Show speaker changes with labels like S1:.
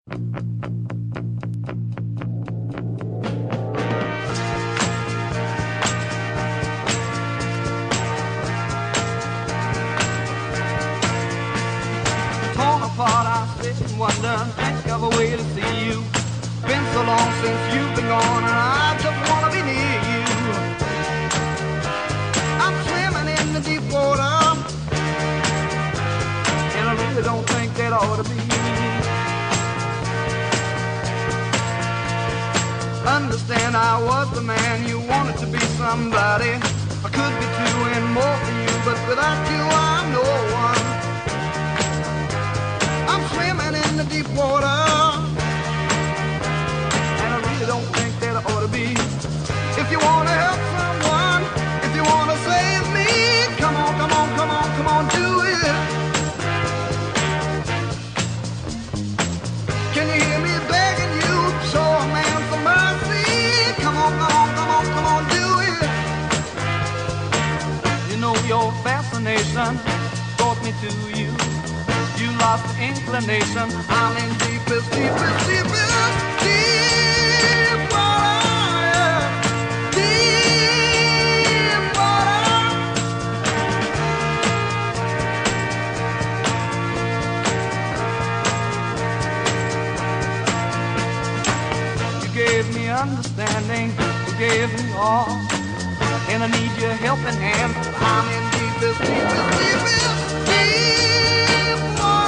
S1: Torn apart, I sit and wonder, think of a way to see you. Been so long since you've been gone, and I just wanna be near you. I'm swimming in the deep water, and I really don't think that ought to be. Understand I was the man you wanted to be somebody. I could be doing more for you, but without you I'm no one. I'm swimming in the deep water, and I really don't think that I ought to be. If you want to help someone, if you want to save me, come on, come on, come on, come on, do it. Can you hear me begging you? Show a man some mercy. Come on, come on, come on, come on, do it. You know your fascination brought me to you. You lost inclination. I'm in deepest, deepest, deepest, deep water. Deep water. You gave me understanding. You gave me all. And I need your helping hand. I'm in deepest, deepest, deepest, deep water.